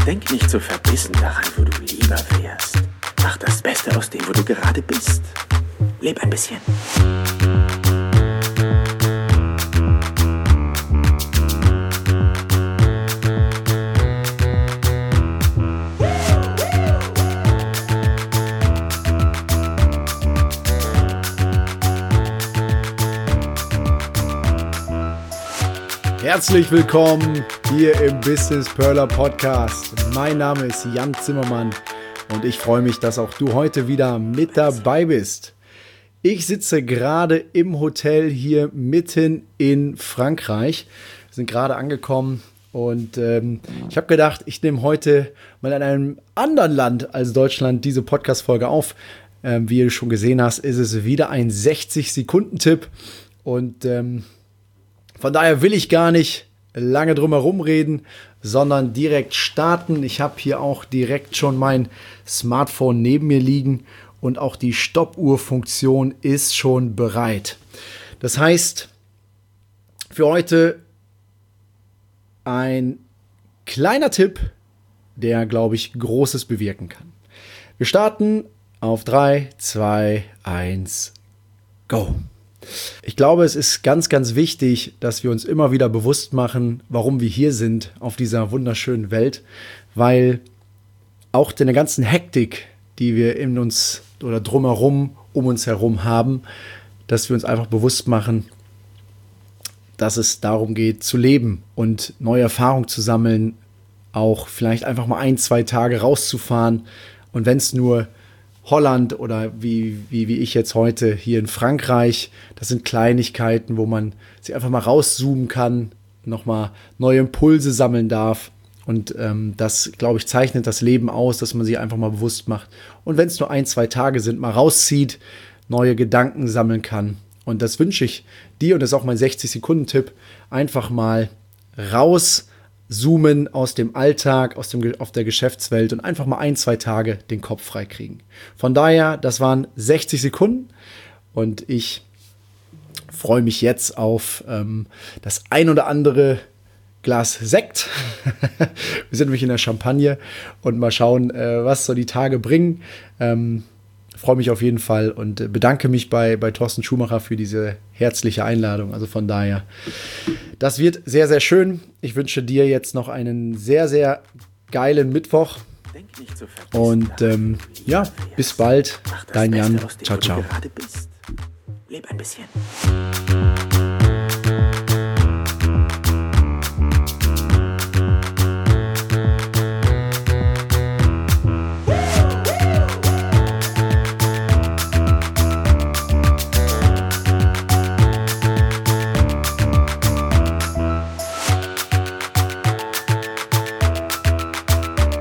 Denk nicht so verbissen daran, wo du lieber wärst. Mach das Beste aus dem, wo du gerade bist. Leb ein bisschen. Herzlich willkommen hier im Business Perler Podcast. Mein Name ist Jan Zimmermann und ich freue mich, dass auch du heute wieder mit dabei bist. Ich sitze gerade im Hotel hier mitten in Frankreich. Wir sind gerade angekommen und ich habe gedacht, ich nehme heute mal in einem anderen Land als Deutschland diese Podcast-Folge auf. Wie du schon gesehen hast, ist es wieder ein 60-Sekunden-Tipp und von daher will ich gar nicht lange drum herum reden, sondern direkt starten. Ich habe hier auch direkt schon mein Smartphone neben mir liegen und auch die Stoppuhr-Funktion ist schon bereit. Das heißt, für heute ein kleiner Tipp, der, glaube ich, Großes bewirken kann. Wir starten auf 3, 2, 1, go! Ich glaube, es ist ganz, ganz wichtig, dass wir uns immer wieder bewusst machen, warum wir hier sind auf dieser wunderschönen Welt, weil auch der ganzen Hektik, die wir in uns oder drumherum, um uns herum haben, dass wir uns einfach bewusst machen, dass es darum geht, zu leben und neue Erfahrungen zu sammeln, auch vielleicht einfach mal 1, 2 Tage rauszufahren und wenn es nur Holland oder wie ich jetzt heute hier in Frankreich. Das sind Kleinigkeiten, wo man sich einfach mal rauszoomen kann, nochmal neue Impulse sammeln darf. Und das, glaube ich, zeichnet das Leben aus, dass man sich einfach mal bewusst macht. Und wenn es nur 1, 2 Tage sind, mal rauszieht, neue Gedanken sammeln kann. Und das wünsche ich dir, und das ist auch mein 60-Sekunden-Tipp, einfach mal rauszoomen aus dem Alltag, auf der Geschäftswelt und einfach mal 1, 2 Tage den Kopf frei kriegen. Von daher, das waren 60 Sekunden und ich freue mich jetzt auf das ein oder andere Glas Sekt. Wir sind nämlich in der Champagne und mal schauen, was so die Tage bringen. Freue mich auf jeden Fall und bedanke mich bei Thorsten Schumacher für diese herzliche Einladung. Also von daher, das wird sehr, sehr schön. Ich wünsche dir jetzt noch einen sehr, sehr geilen Mittwoch. Und ja, bis bald. Dein Jan. Ciao, ciao. Leb ein bisschen.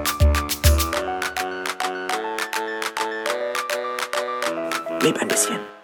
Leb ein bisschen.